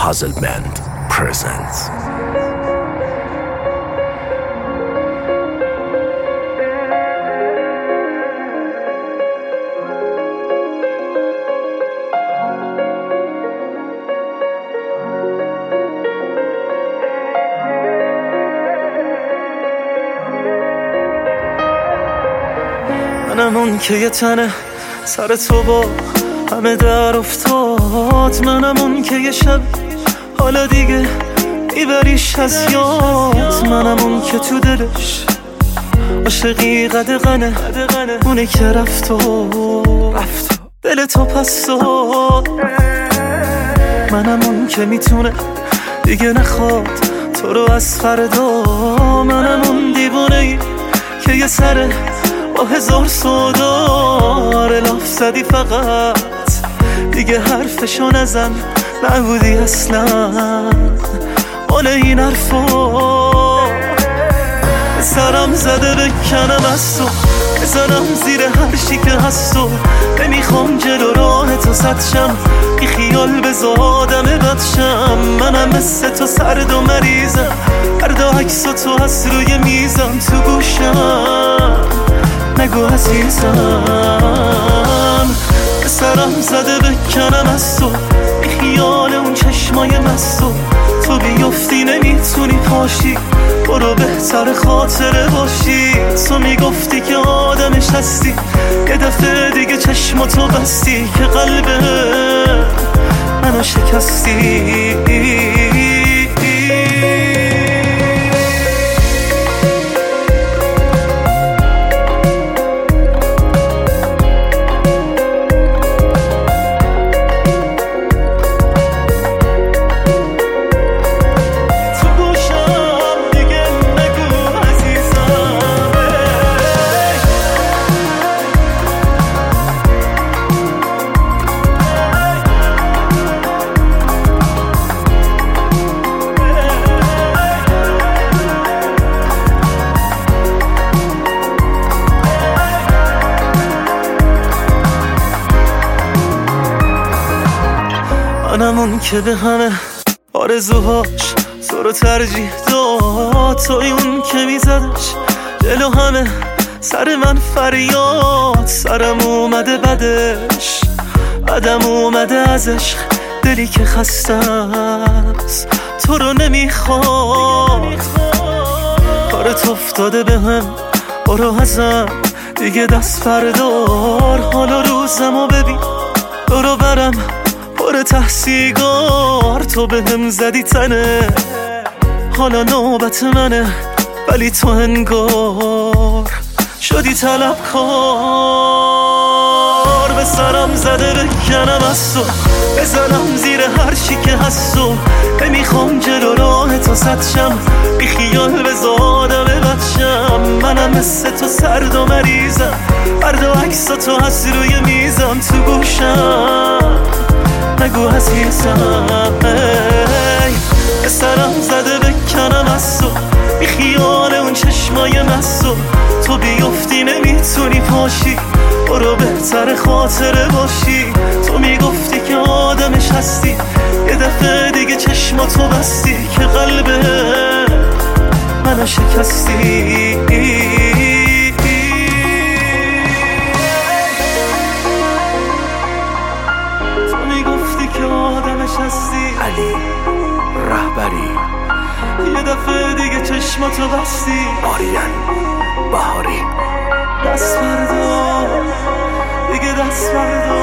Puzzle Band presents. منم اون که یه تنه سر تو با همه در افتاد. منم اون که یه شب حالا دیگه میبریش از یاد. منم اون که تو دلش عاشقی قدغنه، اونه که رفت و دل تو پس داد. منم اون که میتونه دیگه نخواد تو رو از فردا. منم اون دیوانه‌ای که یه سره با هزار سودا لاف زدی فقط دیگه حرفشو نزن، نبودی اصلا مال این حرفا. سرم زده بکنم از تو، بزنم زیر هر چی که هست و نمیخوام جلو راه تو سد شم، بی خیال بذار آدم بدشم. منم مثل تو سرد و مریضم، هر عکس تو هست روی میزم تو گوشم، نگو عزیزم. سرم زده بکنم از تو، بی خیال اون چشمای مستو تو بیفتی نمیتونی پاشی، برو بهتر خاطره باشی. تو میگفتی که آدمش هستی، یه دفعه دیگه چشماتو بستی که قلب منو شکستی. منم اون که به همه آرزوهاش تو رو ترجیح داد، توی اون که میزدش جلو همه سر من فریاد. سرم اومده بدش، بدم اومده از عشق، دلی که خسته است تو رو نمیخواد. کارت افتاده به هم، برو ازم دیگه دست بردار. حالا روزمو ببین برو برم پر تحصیگار، تو به هم زدی تنه حالا نوبت منه، ولی تو انگار شدی طلبکار. به سرم زده بکنم از تو، بزنم زیر هر چی که هست و نمیخوام جلو راه تو سد شم، بی خیال بذار آدم بدشم. منم مثل تو سرد و مریضم، هر عکس تو هست روی میزم تو گوشم، نگو عزیزم. به سرم زده بکنم از تو، بی خیال اون چشمای مستو تو بیفتی نمیتونی پاشی، برو بهتر خاطره باشی. تو میگفتی که آدمش هستی، یه دفعه دیگه چشماتو بستی که قلب منو شکستی. علی رهبری یه دفعه دیگه چشماتو بستی، آریان بهاری دست بردار دیگه دست بردار.